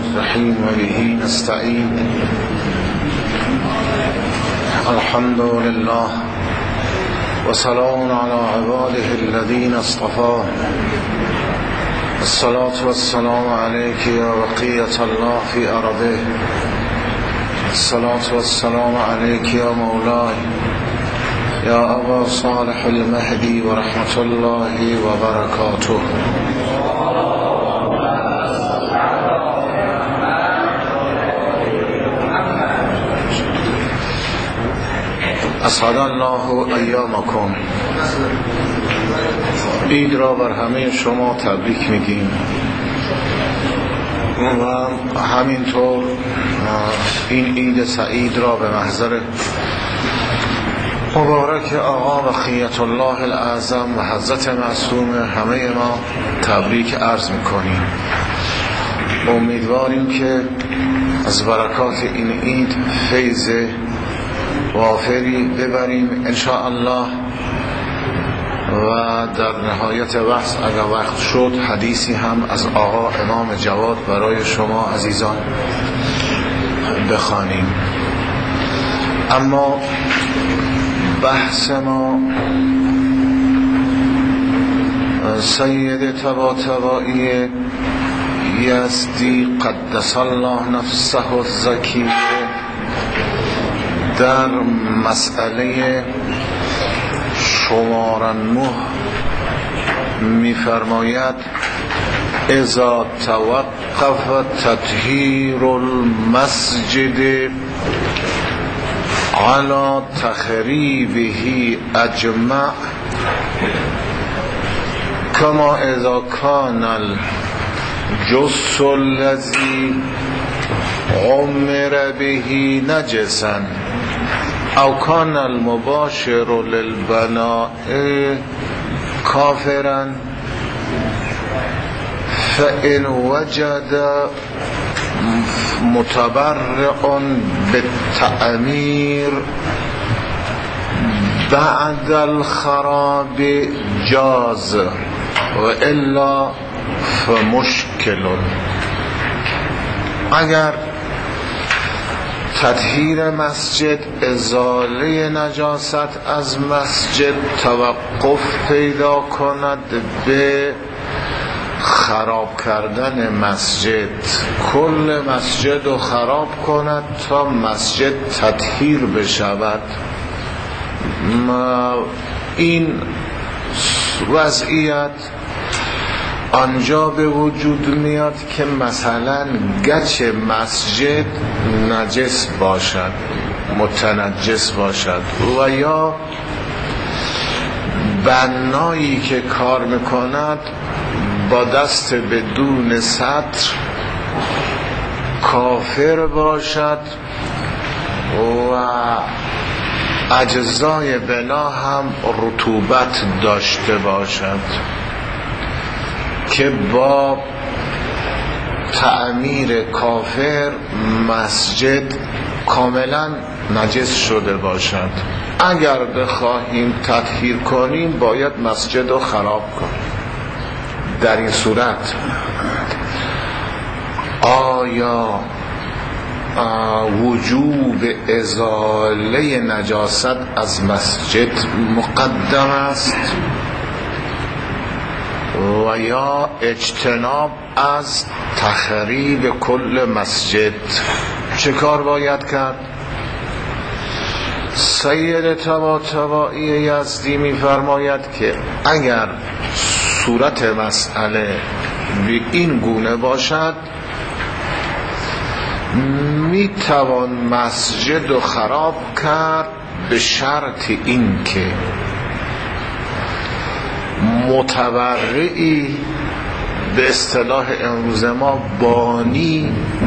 الرحيم وبه نستعين. الحمد لله وسلام على عباده الذين اصطفى. الصلاة والسلام عليك يا بقية الله في أرضه. الصلاة والسلام عليك يا مولاي يا أبا صالح المهدي ورحمة الله وبركاته. اسعد الله ایامکم. عید را بر همه شما تبریک میگیم و همینطور این عید سعید را به محضر مبارک آقا بقیت الله الاعظم و حضرت معصوم همه ما تبریک عرض میکنیم. امیدواریم که از برکات این عید فیض وافری ببریم انشاءالله. و در نهایت بحث اگر وقت شد حدیثی هم از آقا امام جواد برای شما عزیزان بخوانیم. اما بحث ما سید طباطبایی یزدی قدس الله نفسه الزکیه در مسئله شماره 9 می‌فرماید اذا توقف تطهیر المسجد على تخریبه اجمع كما اذا كان الجث الذي عمر به نجسا او كان المباشر للبناء كافرا فإن وجد متبرع بالتعمير بعد الخراب جاز وإلا فمشكل. اگر تطهیر مسجد، ازاله نجاست از مسجد توقف پیدا کند به خراب کردن مسجد، کل مسجد رو خراب کند تا مسجد تطهیر بشود، این وضعیت آنجا به وجود میاد که مثلا گچ مسجد نجس باشد، متنجس باشد، و یا بنایی که کار میکند با دست بدون سطر کافر باشد و اجزای بنا هم رطوبت داشته باشد که با تعمیر کافر مسجد کاملا نجس شده باشد. اگر بخواهیم تطهیر کنیم باید مسجد رو خراب کنیم. در این صورت آیا وجوب ازاله نجاست از مسجد مقدم است و یا اجتناب از تخریب کل مسجد؟ چه کار باید کرد؟ سید طباطبایی یزدی می فرماید که اگر صورت مسئله به این گونه باشد می توان مسجد رو خراب کرد به شرط این که متبرعی، به اصطلاح امروز ما بانی،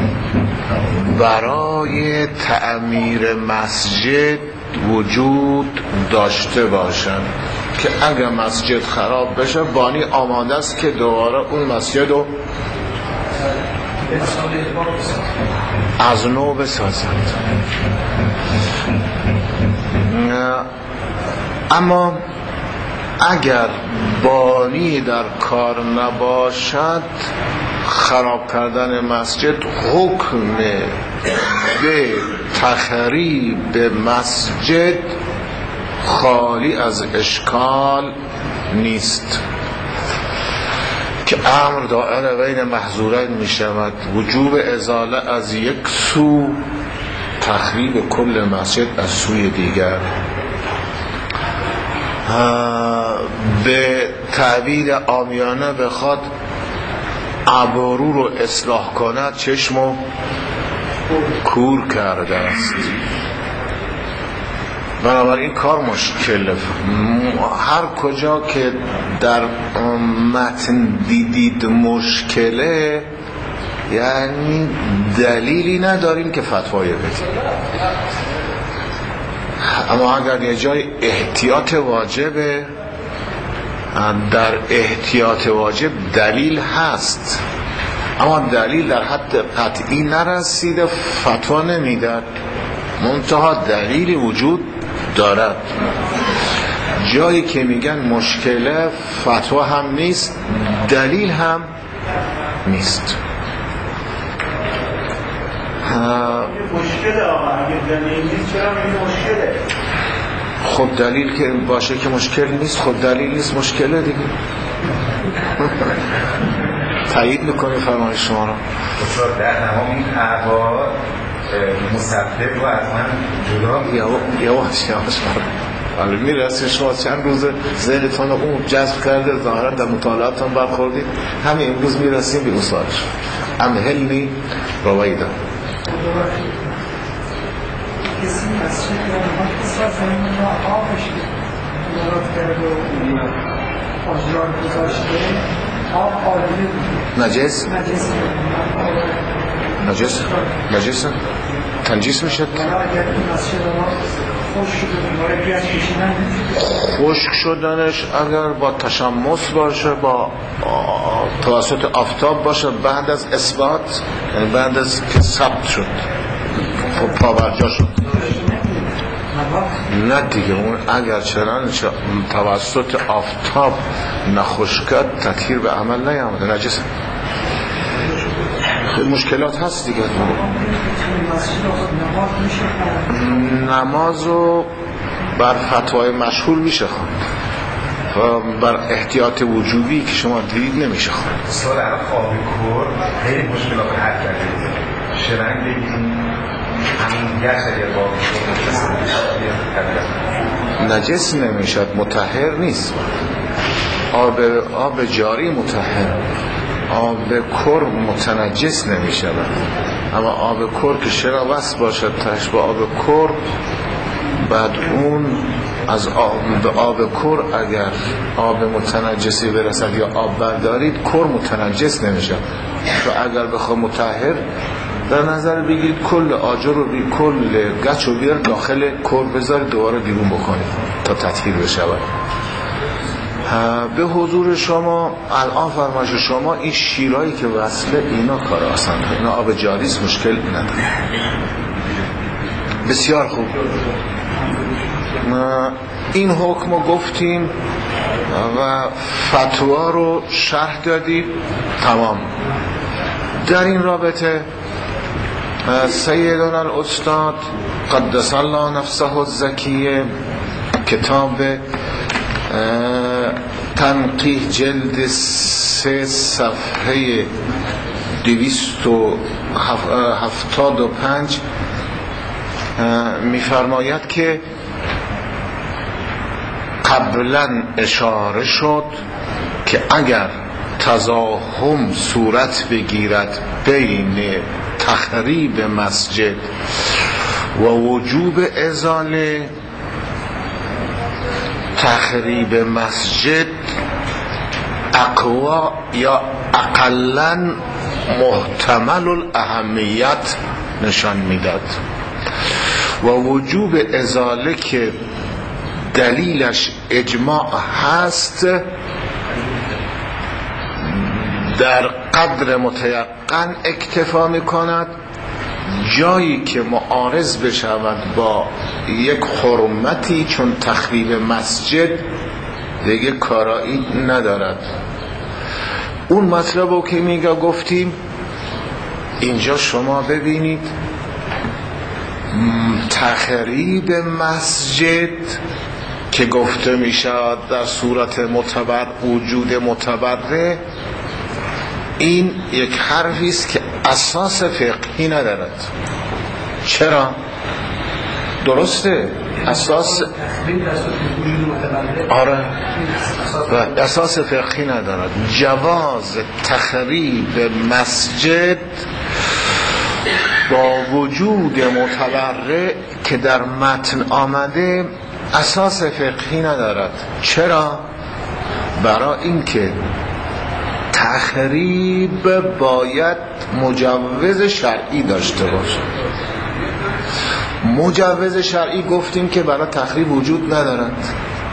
برای تعمیر مسجد وجود داشته باشند که اگر مسجد خراب بشه بانی آماده است که دوباره اون مسجد رو از نو بسازند. اما اگر بانی در کار نباشد خراب کردن مسجد حکم به تخریب مسجد خالی از اشکال نیست که امر دائر بین محظورین می شود. وجوب ازاله از یک سو، تخریب کل مسجد از سوی دیگر. به تعبیر عامیانه بخواد ابرو رو اصلاح کند چشمو کور کرده است. بنابراین کار مشکله. هر کجا که در متن دیدید مشکله، یعنی دلیلی نداریم که فتوای بدیم. اما اگر یه جای احتیاط واجبه، در احتیاط واجب دلیل هست اما دلیل در حد قطعی نرسیده، فتوا نمیداد، منتها دلیلی وجود دارد. جایی که میگن مشکله، فتوا هم نیست، دلیل هم نیست. مشکله آقا، اگه دلیل نیست چرا میگه مشکله؟ خب دلیل که باشه که مشکل نیست، خب دلیل نیست مشکله دیگه. تایید میکنه فرمایش شما را. استاد در تمام این احوال مسبب رو از من جدا یواش ولی میرسه شما چند روز ذهنتون اون جذب کرده، ظاهرا در مطالعاتتون برخوردید، همین امروز میرسیم به اون سوالش. امهلنی رویدا. کسی مسجد یا نماز زمین را آبش مراد کرد و آجران گذاشته، آب آلیه نجس؟ نجس؟ تنجیس میشد؟ اگر این مسجد را خشک شده برای بیاد کشیدن، خشک شدنش اگر با تشمس باشه، با توسط آفتاب باشه، بعد از اثبات، یعنی بعد از که ثبت شد، خب پابرجا شد، نه دیگه. اون اگر چنانچه توسط آفتاب نخشکد تطهیر به عمل نیامده، نجس. مشکلات هست دیگه. نمازو بر فتوای مشهور میشه خواند، بر احتیاط وجوبی که شما دید نمیشه خواند. سال الان خواب کور خیلی مشکلات رو حل کرده. شرنگ بگیم همین گشت اگر با نجس نمیشد، مطهر نیست. آب جاری مطهر، آب کر متنجس نمیشود. اما آب کر که شراوست باشد تش با آب کر، بعد اون از به آب کر اگر آب متنجسی برسد یا آب بردارید، کر متنجس نمیشد. تو اگر بخواه مطهر در نظر بگیرید، کل آجر رو کل گچ رو بیار داخل کر بذارید، دوباره بیرون بکنید تا تطهیر بشود. به حضور شما الان فرمایش شما این شیرایی که وصله، اینا کار آسان، اینا آب جاریست، مشکل نداره. بسیار خوب، این حکم رو گفتیم و فتوا رو شرح دادیم، تمام. در این رابطه سیدنا الاستاد قدس الله نفسه الزکیه کتاب تنقیح جلد 3 صفحه 275 می‌فرماید که قبلا اشاره شد که اگر تزاحم صورت بگیرد بین تخریب مسجد و وجوب ازاله، تخریب مسجد اقوا یا اقلن محتمل الاهمیت نشان میداد و وجوب ازاله که دلیلش اجماع هست در قدر متیقن اکتفا میکند. جایی که معارض بشود با یک حرمتی چون تخریب مسجد دیگه کارایی ندارد. اون مطلب رو که میگه گفتیم اینجا شما ببینید تخریب مسجد که گفته میشد در صورت معتبر وجود معتبره، این یک حرفی است که اساس فقهی ندارد. چرا؟ درسته اساس آره اساس فقهی ندارد. جواز تخریب مسجد با وجود متبرع که در متن آمده اساس فقهی ندارد. چرا؟ برای اینکه تخریب باید مجوز شرعی داشته باشه. مجوز شرعی گفتیم که برای تخریب وجود ندارد.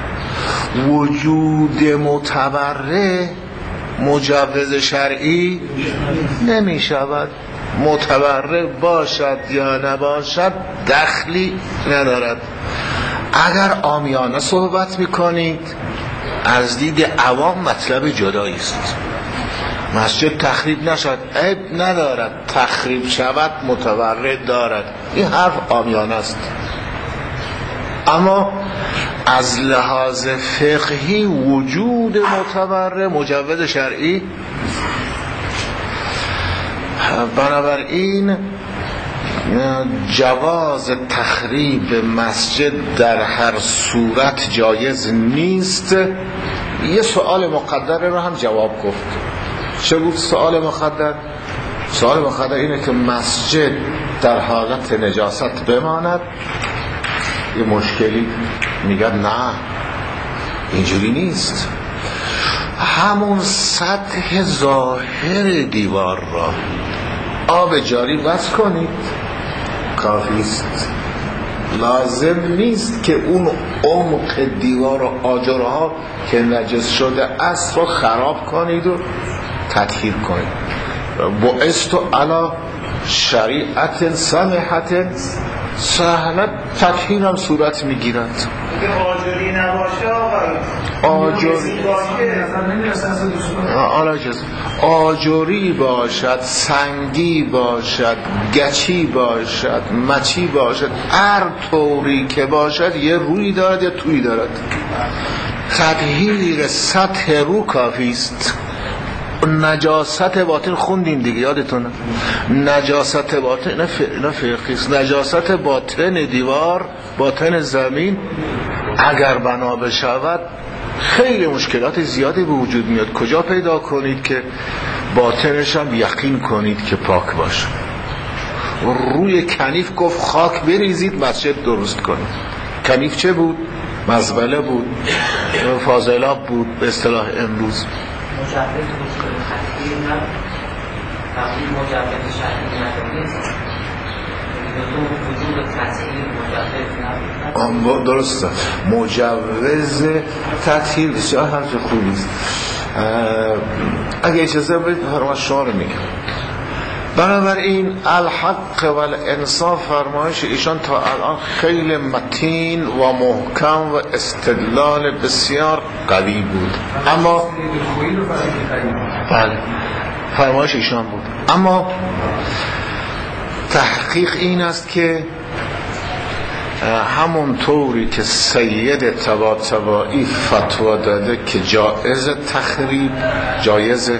وجود متبرع مجوز شرعی نمی شود. متبرع باشد یا نباشد دخلی ندارد. اگر عامیانه صحبت میکنید از دید عوام مطلب جدایی است. مسجد تخریب نشد عیب ندارد، تخریب شود متبرع دارد. این حرف عامیانه است. اما از لحاظ فقهی وجود متبرع مجوز شرعی، بنابراین جواز تخریب مسجد در هر صورت جایز نیست. یه سوال مقدر رو هم جواب گفت. چه بود سوال مقدر؟ سوال مقدر اینه که مسجد در حالت نجاست بماند. یه مشکلی میگن نه اینجوری نیست. همون سطح ظاهر دیوار را آب جاری بس کنید کافی است. لازم نیست که اون عمق دیوار و آجرها که نجس شده است رو خراب کنید و تطهیر کنید. بعثت علی شریعت سمحت سهلت تطهیر هم صورت میگیرد. آجری نباشه آجری باشد، سنگی باشد، گچی باشد، مچی باشد، هر طوری که باشد یه روی دارد یا توی دارد. تطهیر سطح رو کافی است. نجاست باطن خوندیم دیگه یادتونه. نجاست باطن نه فقهی است. نجاست باطن دیوار، باطن زمین اگر بنا بشود خیلی مشکلات زیادی به وجود میاد. کجا پیدا کنید که باطنش هم یقین کنید که پاک باشه؟ روی کنیف گفت خاک بریزید مسجد درست کنید. کنیف چه بود؟ مزبله بود، فاضلاب بود به اصطلاح امروز. درسته مجوز تطهیر بسیار حرف خوبی است. اگه اجازه بدید فرمایش شما رو میگم. بنابراین الحق و الانصاف فرمایش ایشان تا الان خیلی متین و محکم و استدلال بسیار قوی بود. اما بله فرمایش ایشان بود. اما تحقیق این است که همون طوری که سید طباطبایی فتوا داده که جایز تخریب جایزه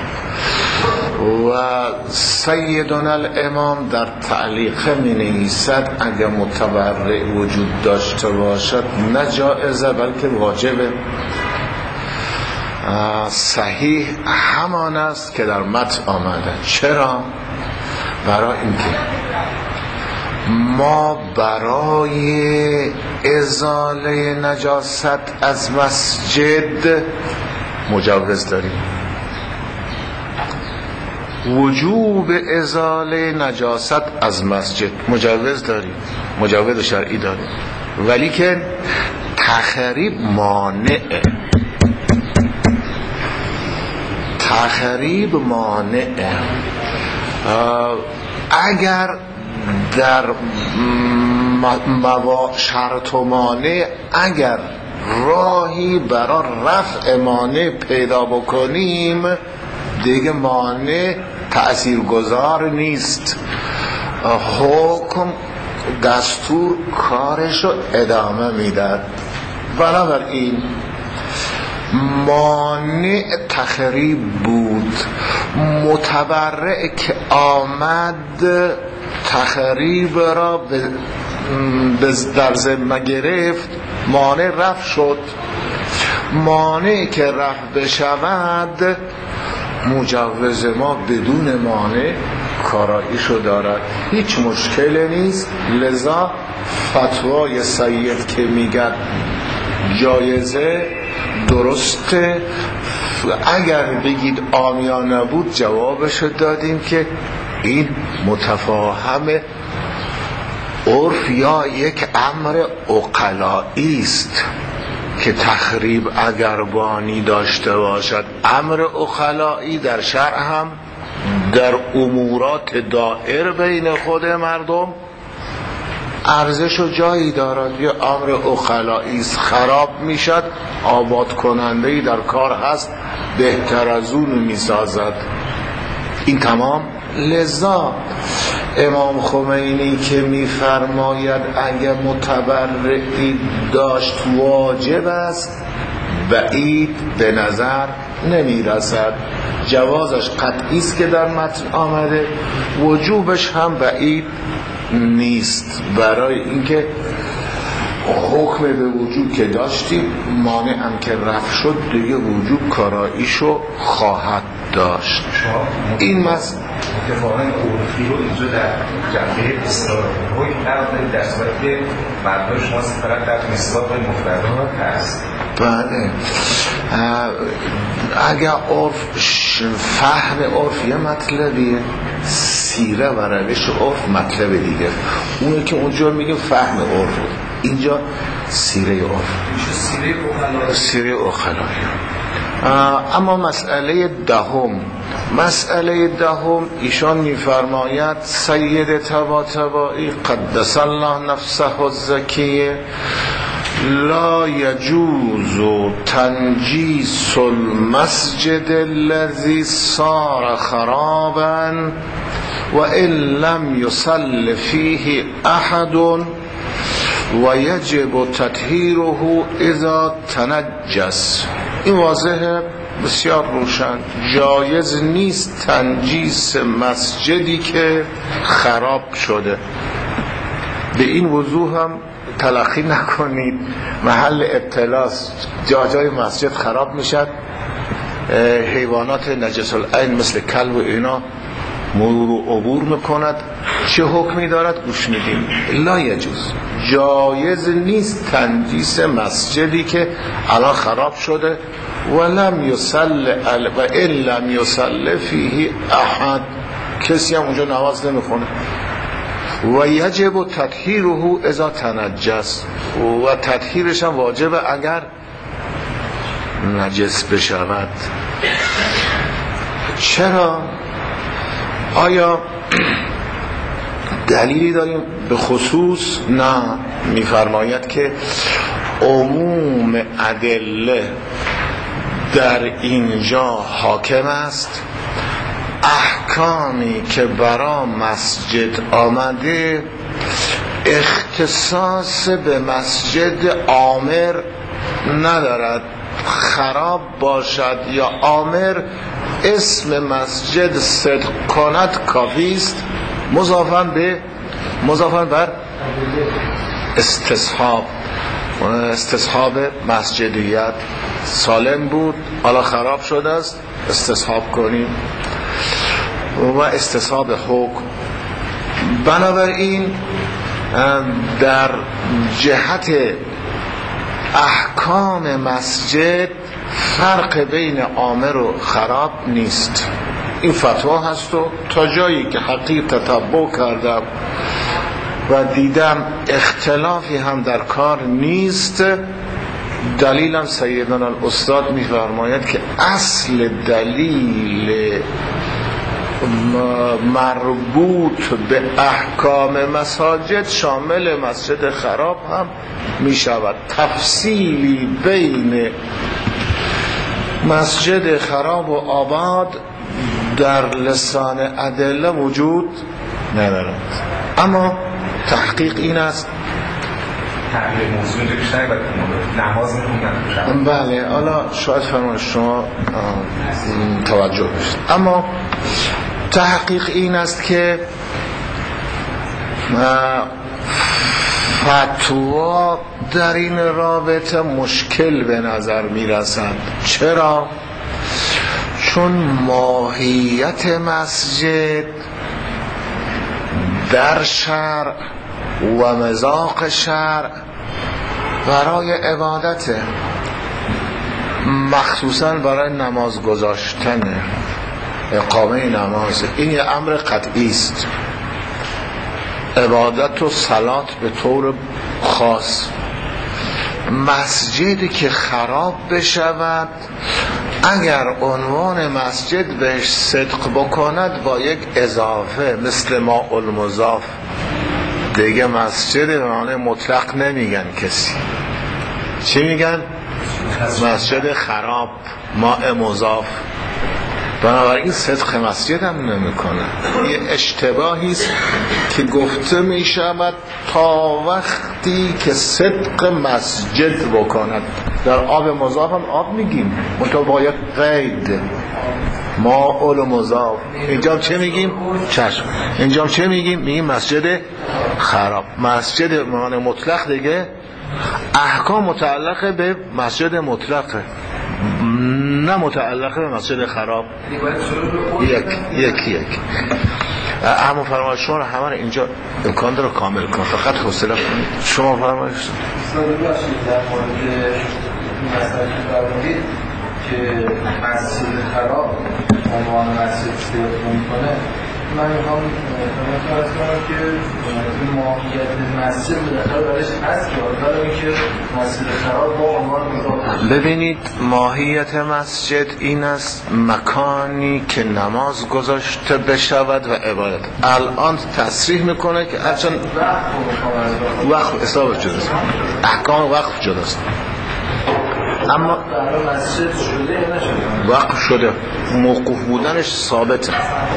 و سیدنا الامام در تعلیق می نویسد اگر متبرع وجود داشته باشد نه جایزه بلکه واجبه. صحیح همان است که در متن آمده. چرا؟ برای اینکه ما برای ازاله نجاست از مسجد مجوز داریم. وجوب ازاله نجاست از مسجد مجوز داریم، مجوز شرعی داریم، ولی که تخریب مانعه. تخریب مانعه. اگر در شرط و مانع اگر راهی برای رفع مانع پیدا بکنیم دیگه مانع تأثیرگذار نیست. حکم دستور کارشو ادامه میداد. بنابراین مانع تخریب بود. متبرع که آمد تخریب را در ذمه گرفت، مانع رفع شد. مانع که رفع بشود، مجوز ما بدون مانع کاراییشو دارد، هیچ مشکل نیست. لذا فتوای سید که میگن جایزه درسته. اگر بگید عامیانه بود، جوابشو دادیم که این متفاهم عرف یا یک امر عقلائی است که تخریب اگر بانی داشته باشد. امر عقلائی در شرع هم در امورات دائر بین خود مردم ارزش و جایی دارد. یا امر عقلائی است، خراب میشد، آباد کننده‌ای در کار هست، بهتر از اون میسازد. این تمام. لذا امام خمینی که میفرماید اگر متبرعی داشت واجب است، بعید به نظر نمیرسد. جوازش قطعی است که در متن آمده، وجوبش هم بعید نیست. برای اینکه حکم به وجوب که داشتیم، مانع هم که رفع شد، دیگه وجوب کاراییشو خواهد داشت. این اتفاقاً عرفی رو اینجا در جنبه اصلاح حکم قرار دارید، در صورتی که مردم شما فقط در مصداق مفردات هست. بله، اگر فهم عرف یه مطلبیه، سیره و روش عرف مطلب دیگه. اونه که اونجا میگه فهم عرف، اینجا سیره عرف، سیره اخلاقی. اما مسئله دهم ایشان میفرماید سید طباطبایی قدس الله نفسه الزکیه لا یجوز تنجیس المسجد الذي صار خرابا وان لم يصل فيه احد ويجب تطهيره اذا تنجس. این واضحه، بسیار روشن. جایز نیست تنجیس مسجدی که خراب شده. به این وضوح هم تلقی نکنید، محل ابتلاست. جای مسجد خراب میشد، حیوانات نجس العین مثل کلب و اینا مرور و عبور میکند. چه حکمی دارد؟ گوش میدیم. لا یجوز، جایز نیست تنجیس مسجدی که الان خراب شده و لم یصلی فیه احد، کسی هم اونجا نماز نمیخونه. و یجب تطهیره اذا تنجس، و تطهیرش هم واجبه اگر نجس بشود. چرا؟ آیا دلیلی داریم به خصوص؟ نه. میفرماید که عموم ادله در اینجا حاکم است. احکامی که برای مسجد آمده اختصاص به مسجد عامر ندارد. خراب باشد یا عامر، اسم مسجد صدق کند کافیست، مضافاً بر استصحاب مسجدیت. سالم بود، حالا خراب شده است، استصحاب کنیم. و استصحاب حکم. بنابراین در جهت احکام مسجد فرق بین عامر و خراب نیست. این فتوا هست و تا جایی که حقیق تتبع کردم و دیدم اختلافی هم در کار نیست. دلیلم سیدنا الاستاد میفرماید که اصل دلیل مربوط به احکام مساجد شامل مسجد خراب هم می شود. تفصیلی بین مسجد خراب و آباد در لسان ادله وجود ندارد. اما تحقیق این است تحقیق موضوع اینجا بیشتر باید نماز میخوندن. بله، حالا شاید فرمان شما توجه بشید، اما تحقیق این است که فتوا در این رابطه مشکل به نظر میرسد. چرا؟ چون ماهیت مسجد در شرع و مذاق شرع برای عبادته، مخصوصا برای نماز گذاشتن، اقامه نماز. این یه امر قطعی است. عبادت و صلات به طور خاص. مسجدی که خراب بشود، اگر عنوان مسجد بهش صدق بکند با یک اضافه مثل ماء المضاف، دیگه مسجد به معنی مطلق نمیگن کسی. چی میگن؟ مسجد خراب، ماء مضاف. بنابراین صدق مسجد هم نمیکنه. یه اشتباهی است که گفته میشود تا وقتی که صدق مسجد بکند. در آب مضاف هم آب میگیم، منتها با یک قید، ماء المضاف. اینجا چه میگیم؟ چشم. اینجا چه میگیم؟ میگیم مسجد خراب. مسجد معنی مطلق دیگه احکام متعلق به مسجد مطلقه، نه متعلق به مسجد خراب. یک اما فرمایش شما رو همه رو اینجا امکان داره کامل کن، فقط حوصله کنید. شما فرمایش در مورد مسئله فرمودید که مسجد خراب عنوان مسجد صدق میکنه، من میخوام فرض کنم که ماهیت مسجد بالاخره برایش هست که حالا اینکه مسجد خراب با عنوان مضاف. ببینید، ماهیت مسجد این است مکانی که نماز گذاشته بشود و عبادت. الان تصریح میکنه که هرچند وقف حساب جداست، احکام وقف جداست، اما مسجد شده یا نشده؟ وقف شده، موقوف بودنش ثابته.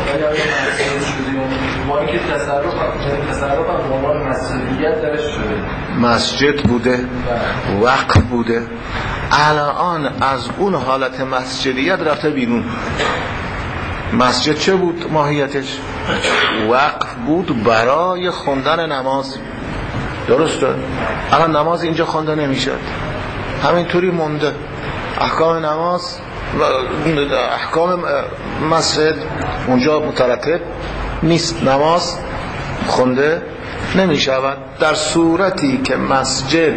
مسجد بوده، وقف بوده، الان از اون حالت مسجدیت رفته بیرون. مسجد چه بود ماهیتش؟ وقف بود برای خوندن نماز. درسته؟ الان نماز اینجا خونده نمیشه، همینطوری مونده. احکام نماز و احکام مسجد اونجا مترتب نیست، نماز خونده نمی شود. در صورتی که مسجد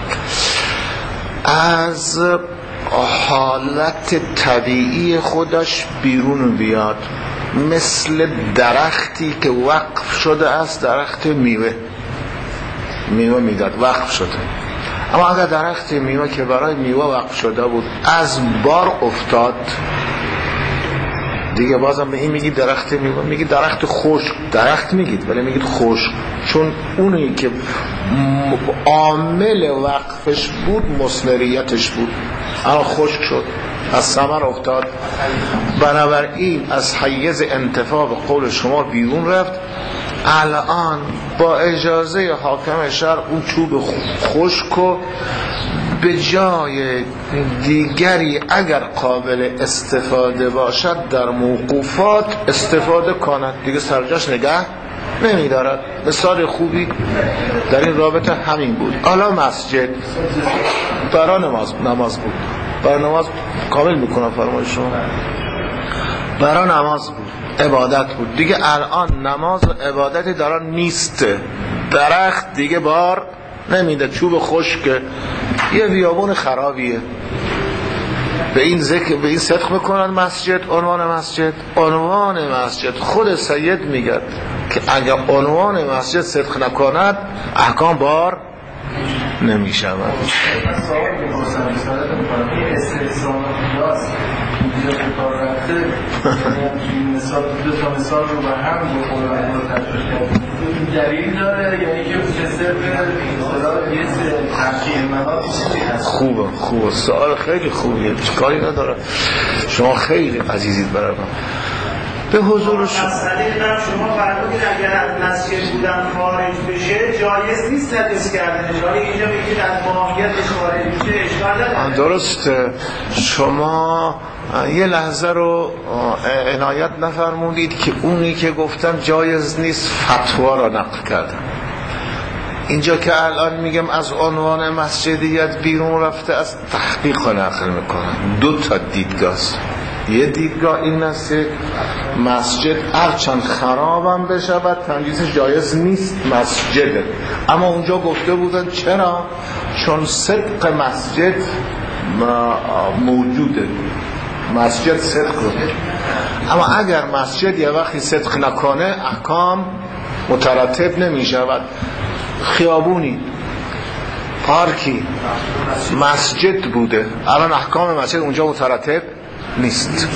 از حالت طبیعی خودش بیرون بیاد، مثل درختی که وقف شده است، درخت میوه میداد، وقف شده. اما اگر درخت میوه که برای میوه وقف شده بود از بار افتاد، دیگه بازم به این میگید درخت میوه، میگید درخت خشک. درخت میگید ولی میگید خشک، چون اونی که عامل وقفش بود مثمریتش بود، اما خشک شد، از ثمر افتاد. بنابراین از حیز انتفاع به قول شما بیرون رفت. الان با اجازه حاکم شهر اون چوب خشک و به جای دیگری اگر قابل استفاده باشد در موقوفات استفاده کند، دیگه سرجاش نگه نمیدارد. مثال خوبی در این رابطه همین بود. حالا مسجد برای نماز بود، برای نماز کامل میکنم فرمایش شما، برای نماز بود، عبادت بود. دیگه الان نماز و عبادتی در آن نیست. درخت دیگه بار نمیده، چوب خشک، یه بیابون خرابیه. به این صدق میکنن مسجد، عنوان مسجد خود سید میگه که اگر عنوان مسجد صدق نکند احکام بار نمیشود. دو تا مثال رو به هم دلیل داره یعنی که صرف یه ترکیب مناطی چیزی هست؟ خوبه سوال خیلی خوبیه، کاری نداره، شما خیلی عزیزید برای من. به حضور شما شما فرمودید اگر از مسجد بودن خارج بشه جایز نیست تدریس کردن، ولی اینجا میگید از ماهیتش خارج بشه اشکال نداره. درسته. شما یه لحظه رو عنایت نفرمودید که اونی که گفتن جایز نیست فتوا را نقل کردن. اینجا که الان میگم از عنوان مسجدیت بیرون رفته، از تحقیق نقل میکنن. 2 تا دیدگاه. یه دیدگاه این است که مسجد هرچند خرابم بشود تنجیزش جایز نیست مسجده، اما اونجا گفته بودن چرا؟ چون صدق مسجد موجوده، مسجد صدق رو. اما اگر مسجد یه وقتی صدق نکنه احکام مترتب نمی شود. خیابونی، پارکی مسجد بوده، الان احکام مسجد اونجا مترتب نیست.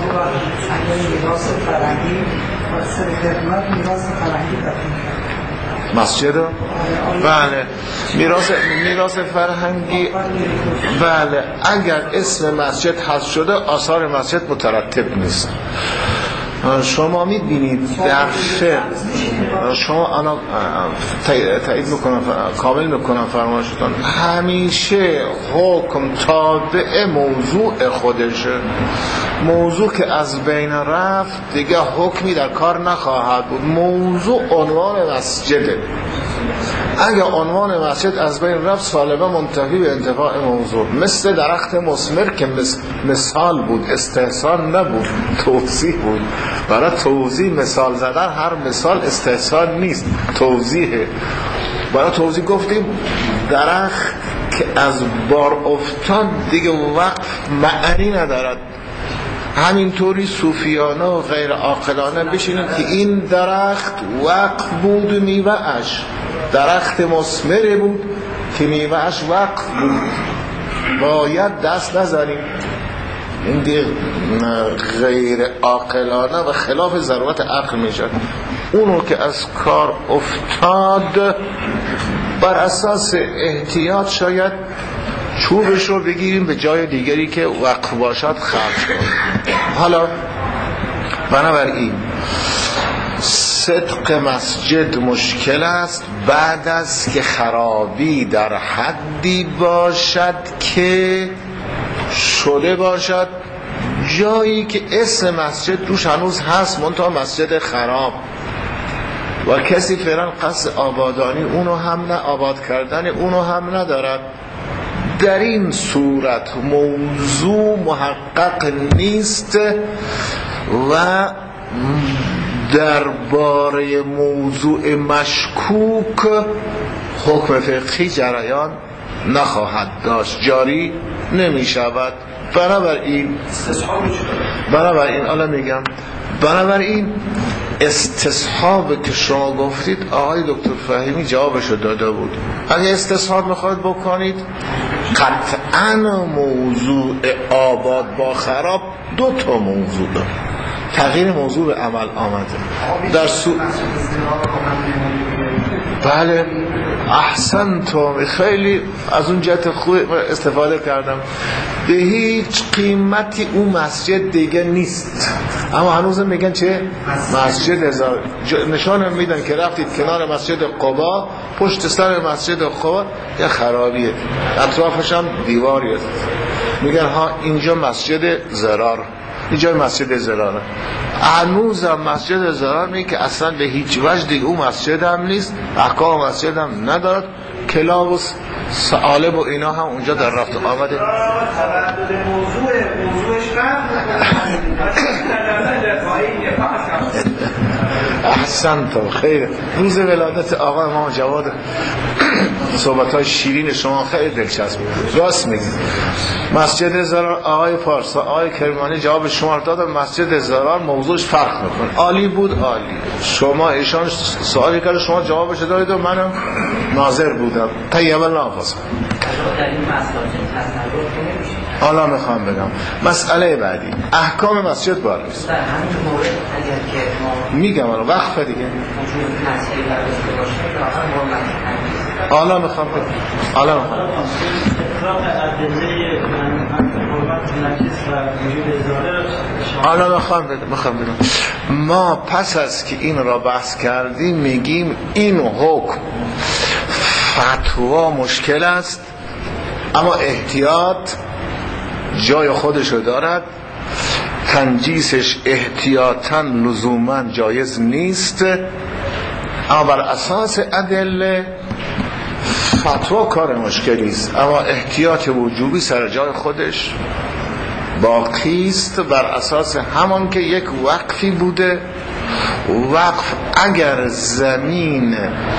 مسجد بله، میراث فرهنگی بله، اگر اسم مسجد حذف شده آثار مسجد مترتب نیست. شما میبینید در فقه، شما انا تایید میکنم کامل میکنم فرمایشتون، همیشه حکم تابع موضوع خودشه. موضوع که از بین رفت دیگه حکمی در کار نخواهد بود. موضوع عنوان مسجده، اگه عنوان مسجد از بین رفت سالبه منتفی به انتفاع موضوع. مثل درخت مثمر که مثال بود، استحسان نبود، توضیح بود. برای توضیح مثال زدن، هر مثال استحسان نیست، توضیحه. برای توضیح گفتیم درخت که از بار افتاد دیگه وقف معنی ندارد. همینطوری صوفیانه و غیر عاقلانه بشینید که این درخت وقف بود و میوه‌اش درخت مثمر بود که میوه‌اش وقف بود، باید دست نزنیم. این دیگه غیر عاقلانه و خلاف ضرورت عقل میشه. اونو که از کار افتاد بر اساس احتیاط شاید چوبش رو بگیریم به جای دیگری که وقف باشد خرج کنیم. حالا بنابراین صدق مسجد مشکل است بعد از که خرابی در حدی باشد که شده باشد جایی که اسم مسجد روش هنوز هست منتها مسجد خراب و کسی فعلا قصد آبادانی اونو هم نه آباد کردن اونو هم ندارد. در این صورت موضوع محقق نیست و درباره موضوع مشکوک حکم فقهی جریان نخواهد داشت، جاری نمی شود. بنابراین الان میگم، بنابراین استصحاب که شما گفتید آقای دکتر فهیمی جوابشو داده بود. اگه استصحاب میخواید بکنید قطعا موضوع آباد با خراب 2 تا موضوع داره. تغییر موضوع به عمل آمده در بله احسنتم، خیلی از اون جهت خوب استفاده کردم. به هیچ قیمتی اون مسجد دیگه نیست، اما هنوز میگن چه مسجد هزار. نشانم میدن که رفتید کنار مسجد قبا، پشت سر مسجد قبا یه خرابیه، اطرافش هم دیواریه، میگن ها اینجا مسجد زرار، اینجا مسجد زراره. هنوزم مسجد زرار میگه که اصلا به هیچ وجه دیگه اون مسجد هم نیست، احکام مسجد هم ندارد. کلاب و ثعالب و اینا هم اونجا در رفت آمده. احسنتم، خیره. روز ولادت آقا امام جواد صحبت‌های شیرین شما خیلی دلچسب، راست میگید. مسجد زرار آقای فارس آقای کرمانی جواب شما دادن، مسجد زرار موضوعش فرق میکنه. عالی بود، عالی. شما ایشان سوالی کرد شما جوابش دادید و منم ناظر بودم. طیب الله حافظ. حالا میخوام بگم مسئله بعدی احکام مسجد بالاست. میگم الان وقفه دیگه حالا میخوام بدونم ما پس از که این را بحث کردیم میگیم این حکم فتوا مشکل است اما احتیاط جای خودشو دارد، تنجیسش احتیاطاً لزوماً جایز نیست، اما بر اساس ادله فتوا کار مشکلی است، اما احتیاط وجوبی سر جای خودش باقی است، بر اساس همان که یک وقفی بوده. وقف اگر زمین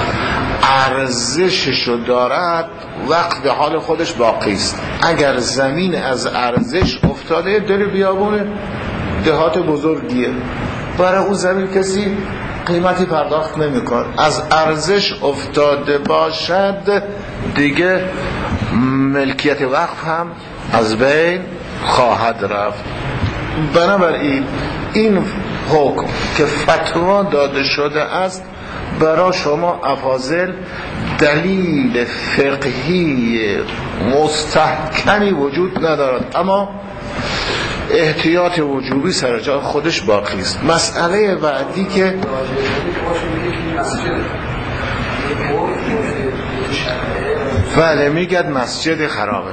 ارزششو دارد وقف به حال خودش باقی است. اگر زمین از ارزش افتاده، دل بیابونه دهات بزرگیه، برای اون زمین کسی قیمتی پرداخت نمی‌کنه، از ارزش افتاده باشد دیگه ملکیت وقف هم از بین خواهد رفت. بنابراین این حکم که فتوا داده شده است برای شما افاضل دلیل فقهی مستحکمی وجود ندارد، اما احتیاط وجوبی سر جای خودش باقی است. مسئله بعدی که بله میگد مسجد خرابه.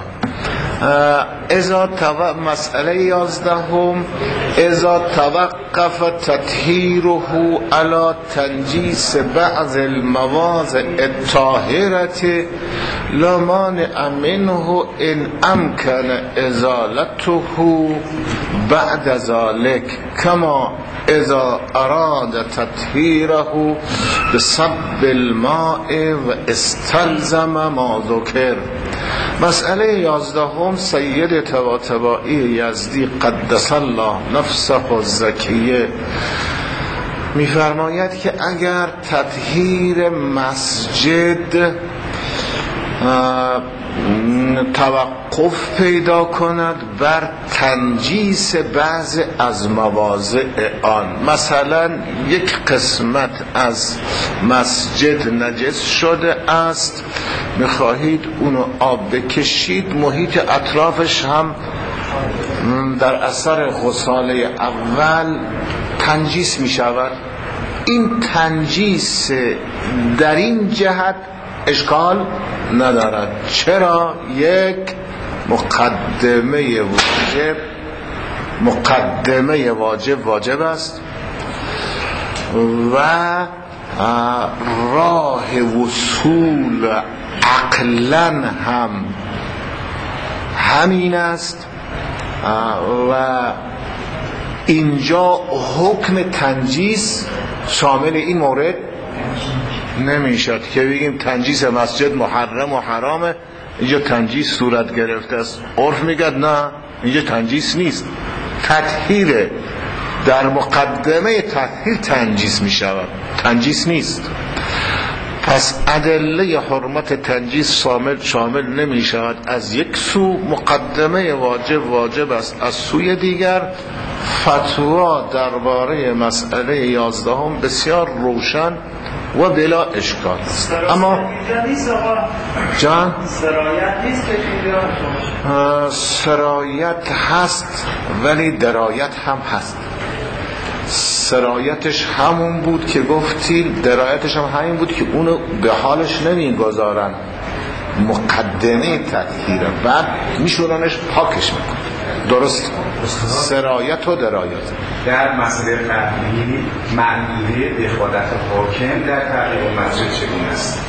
مسئله 11 اذا توقف تطهیره علی تنجیس بعض المواضع الطاهرة لا مانع منه ان امکن ازالته بعد ذلك کما اذا اراد تطهیره بصب الماء و استلزم ما ذکر. مسئله 11 سید طباطبایی یزدی قدس الله نفسه الزکیه میفرماید که اگر تطهیر مسجد توقف پیدا کند بر تنجیس بعض از مواضع آن، مثلا یک قسمت از مسجد نجس شده است، میخواهید اونو آب بکشید، محیط اطرافش هم در اثر غساله اول تنجیس میشود، این تنجیس در این جهت اشکال ندارد. چرا؟ یک مقدمه واجب است و راه وصول عقلا هم همین است و اینجا حکم تنجیس شامل این مورد نمیشد که بگیم تنجیس مسجد محرم و حرامه، اینجا تنجیس صورت گرفته است. عرف میگه نه، اینجا تنجیس نیست، تطهیره، در مقدمه تطهیر تنجیس میشود، تنجیس نیست. پس ادله حرمت تنجیس شامل نمی شود. از یک سو مقدمه واجب است، از سوی دیگر فتوا درباره مسئله 11 بسیار روشن و بلا اشکال است. اما جان سرایت هست ولی درایت هم هست. سرایتش همون بود که گفتیم، درایتش هم همین بود که اونو به حالش نمیگذارن، مقدمه تطهیره، بعد میشورنش پاکش میکن. درست سرایت و درایت در مسئله تحلیلی معنی دخالت حاکم در تغییر مسجد چگونه است؟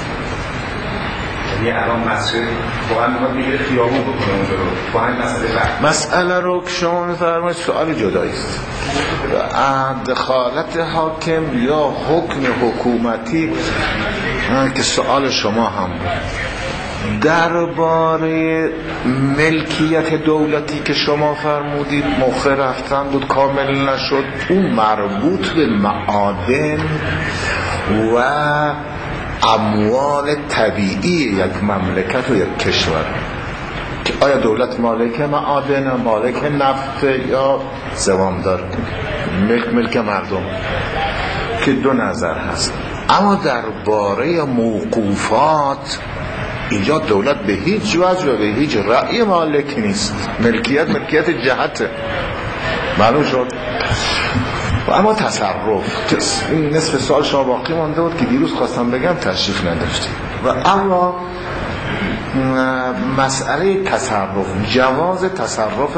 یعنی الان مسجد با هم میخواد میگه خیابون بکنه اونجا رو با هم مسئله رو که شما میفرمایید سؤال جدایی است. دخالت حاکم یا حکم حکومتی که سؤال شما هم بود درباره ملکیت دولتی که شما فرمودید موقع رفتن بود کامل نشد، اون مربوط به معادن و اموال طبیعی یک مملکت و یک کشور، که آیا دولت مالک معادن، مالک نفت یا زمامدار ملک مردم، که دو نظر هست. اما درباره موقوفات اینجا دولت به هیچ وجه و به هیچ رأی مالک نیست. ملکیت جهته، معلوم شد. و اما تصرف، این نصف سال شما باقی مانده بود که دیروز خواستم بگم تشریف نداشتی. و اما مسئله تصرف، جواز تصرف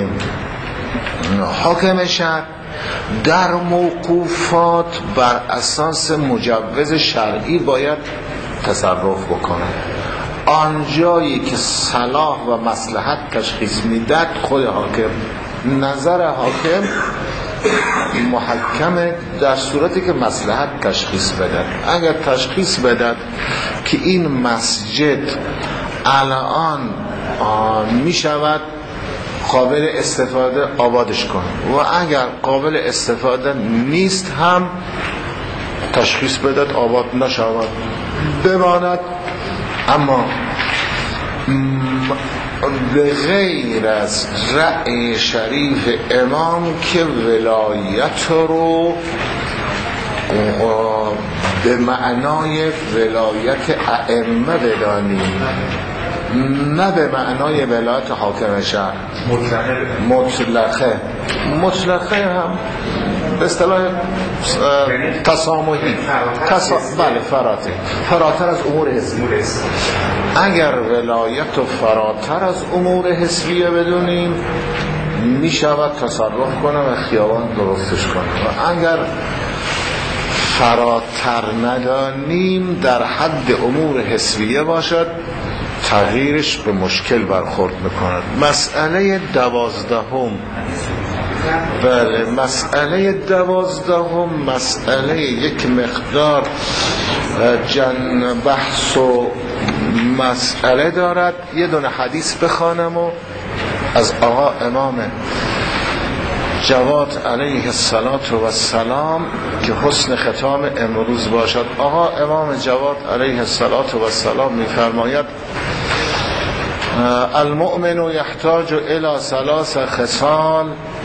حاکم شهر در موقوفات بر اساس مجوز شرعی باید تصرف بکنه. آنجایی که صلاح و مصلحت تشخیص میداد خود حاکم، نظر حاکم محکمه در صورتی که مصلحت تشخیص بدد. اگر تشخیص بدد که این مسجد الان می شود قابل استفاده، آبادش کن، و اگر قابل استفاده نیست هم تشخیص بدد آباد نشود، بماند. اما به غیر از رأی شریف امام که ولایت رو به معنای ولایت ائمه بدانیم، نه به معنای ولایت حاکم شهر مطلقه هم به اصطلاح تسامحی، بله، فراتر از امور حزبی. اگر ولایت رو فراتر از امور حزبیه بدونیم می شود تصرف کنه و خیابان درستش کنه، و اگر فراتر ندانیم در حد امور حزبیه باشد تغییرش به مشکل برخورد میکند. مسئله 12، بله، مسئله 12 مسئله یک مقدار بحث و مسئله دارد. یه دونه حدیث بخوانم و از آقا امام جواد علیه السلام که حسن ختام امروز باشد. آقا امام جواد علیه السلام می‌فرماید المؤمن یحتاج الی 3 خصال: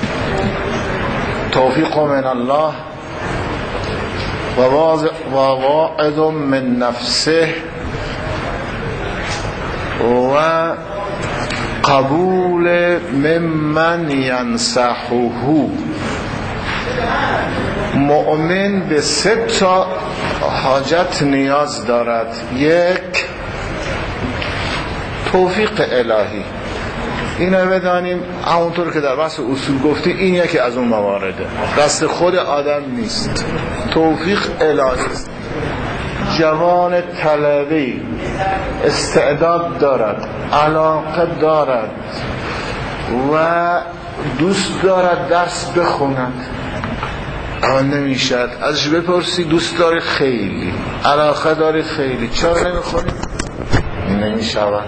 توفیق من الله و واعظ من نفسه و قبول ممن ینصحه. مؤمن به 3 حاجت نیاز دارد. 1 توفیق الهی، اینو بدانیم همونطور که در بحث اصول گفتی این یکی از اون موارده، دست خود آدم نیست، توفیق الهی است. جوان طلبی استعداد دارد، علاقه دارد و دوست دارد درس بخوند، اما نمیشد. ازش بپرسی دوست داری خیلی، علاقه داری خیلی، چرا نمیخونی؟ نمیشود.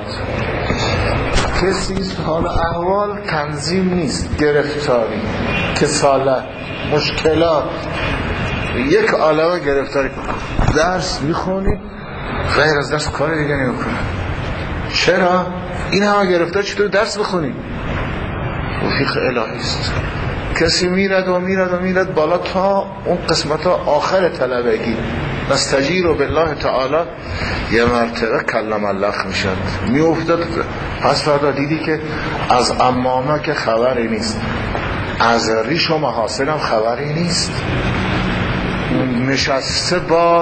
کسی حال احوال تنظیم نیست، گرفتاری، کسالت، مشکلات، یک عالمه گرفتاری. درس میخونی غیر از درس کار دیگه نمیکنه. چرا؟ این همه گرفتار چطور درس بخونی؟ توفیق الهی است. کسی میرد بالا تا اون قسمت ها آخر طلبگی، نستجیر بالله تعالی، یه مرتبه کلم الله میشد، میافتاد. پس فردا دیدی که از امامه که خبری نیست، از ریش و محاسن هم خبری نیست، نشسته با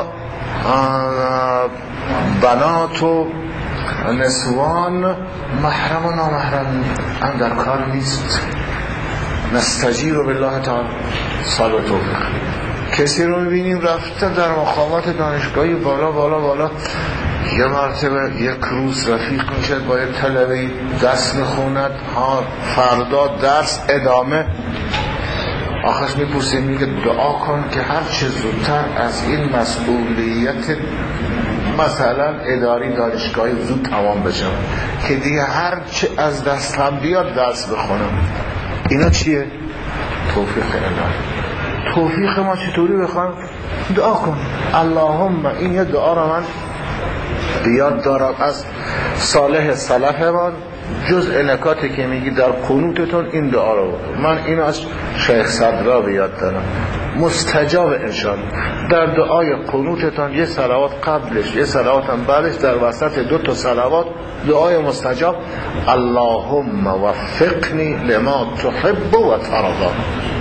بنات و نسوان، محرم و نامحرم هم در کار نیست. نستجیر بالله تعالی، سال توفیق. کسی رو میبینیم رفته در مقامات دانشگاهی بالا، یه مرتبه یک روز رفیق میشه با یه طلبه درس میخوند، فردا درس ادامه، آخرش میپرسه میگه دعا کن که هر چه زودتر از این مسئولیت مثلا اداری دانشگاهی زود تمام بشم که دیگه هر چه از دستم بیاد درس بخونم. اینا چیه؟ توفیق الهی. توفیق ما چطوری بخوام؟ دعا کن اللهم. این یه دعا رو من بیاد دارم از صالح سلفمان جز نکاتی که میگی در قنوتتون این دعا رو بکن. من این از شیخ صدرا بیاد دارم، مستجاب انشاءالله. در دعای قنوتتون یه صلوات قبلش یه صلوات هم بعدش، در وسط 2 صلوات دعای مستجاب، اللهم وفقنی لما تحب و ترضا.